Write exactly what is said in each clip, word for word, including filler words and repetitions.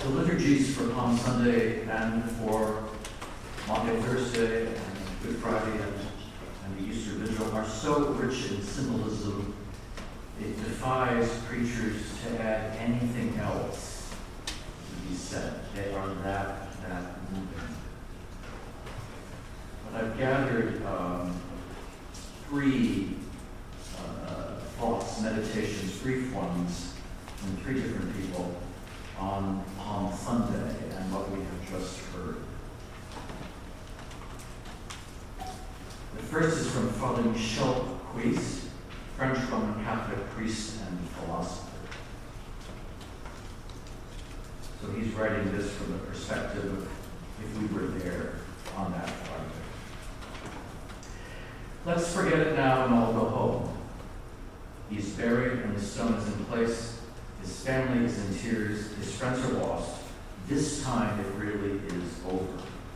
The liturgies for Palm Sunday and for Maundy Thursday and Good Friday and, and the Easter Vigil are so rich in symbolism, it defies preachers to add anything else to be said. They are that, that moving. But I've gathered um, three uh, thoughts, meditations, brief ones, from three different people on Palm Sunday and what we have just heard. The first is from Father Michel Cuisse, French Roman Catholic priest and philosopher. So he's writing this from the perspective of if we were there on that Friday. Let's forget it now and all go home. He's buried and the stone is in place. His family is in tears. His friends are lost. This time it really is over.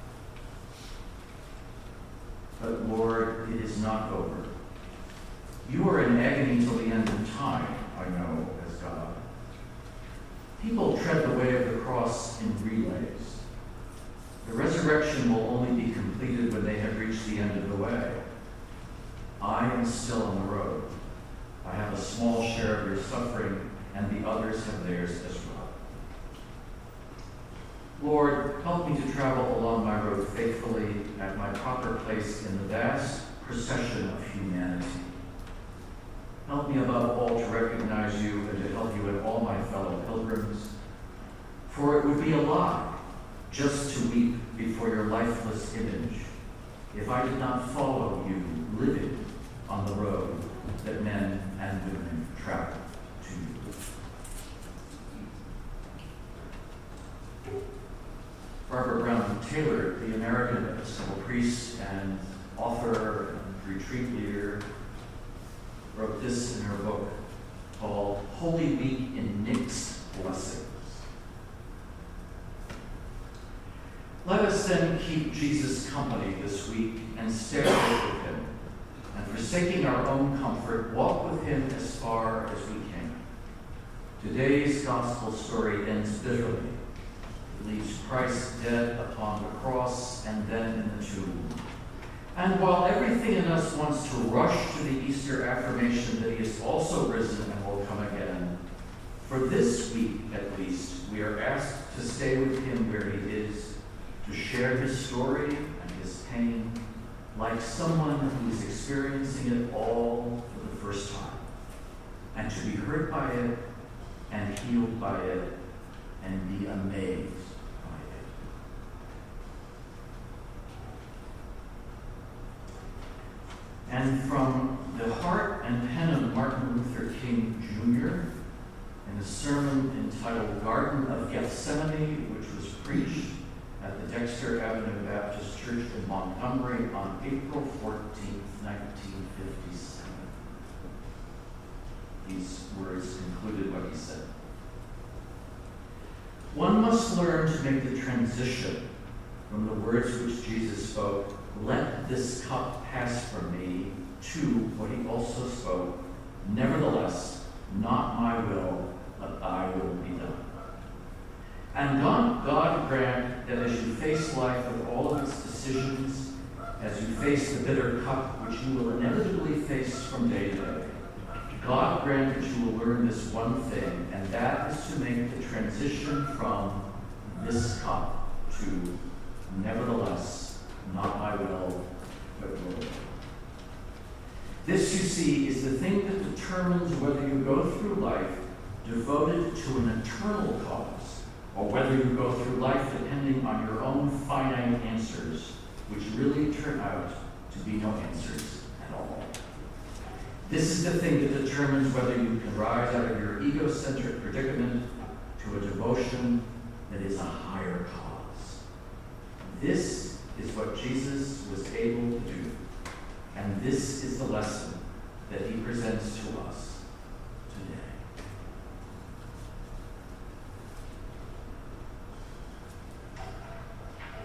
But Lord, it is not over. You are in agony till the end of time, I know, as God. People tread the way of the cross in relays. The resurrection will only be completed when they have reached the end of the way. I am still on the road. I have a small share of your suffering, and the others have theirs as well. Lord, help me to travel along my road faithfully at my proper place in the vast procession of humanity. Help me above all to recognize you and to help you in all my fellow pilgrims. For it would be a lie just to weep before your lifeless image if I did not follow you living on the road that men and women travel to you. Barbara Brown Taylor, the American Episcopal priest and author and retreat leader, wrote this in her book called Holy Week in Mixed Blessings. Let us then keep Jesus company this week and stay with him, and forsaking our own comfort, walk with him as far as we can. Today's gospel story ends bitterly. It leaves Christ dead upon the cross and then in the tomb. And while everything in us wants to rush to the Easter affirmation that he is also risen and will come again, for this week at least, we are asked to stay with him where he is, to share his story and his pain, like someone who is experiencing it all for the first time, and to be hurt by it and healed by it and be amazed by it. And from the heart and pen of Martin Luther King Junior in a sermon entitled Garden of Gethsemane, which was preached at the Dexter Avenue Baptist Church in Montgomery on April fourteenth, nineteen fifty-seven. These words concluded what he said. One must learn to make the transition from the words which Jesus spoke, "Let this cup pass from me," to what he also spoke, "Nevertheless, not my will, but thy will be done." And God, God grant that as you face life with all of its decisions, as you face the bitter cup which you will inevitably face from day to day, God grant that you will learn this one thing, and that is to make the transition from this cup to nevertheless, not my will, but your will. This, you see, is the thing that determines whether you go through life devoted to an eternal cause, or whether you go through life depending on your own finite answers, which really turn out to be no answers at all. This is the thing that determines whether you can rise out of your egocentric predicament to a devotion that is a higher cause. This is what Jesus was able to do, and this is the lesson that he presents to us today.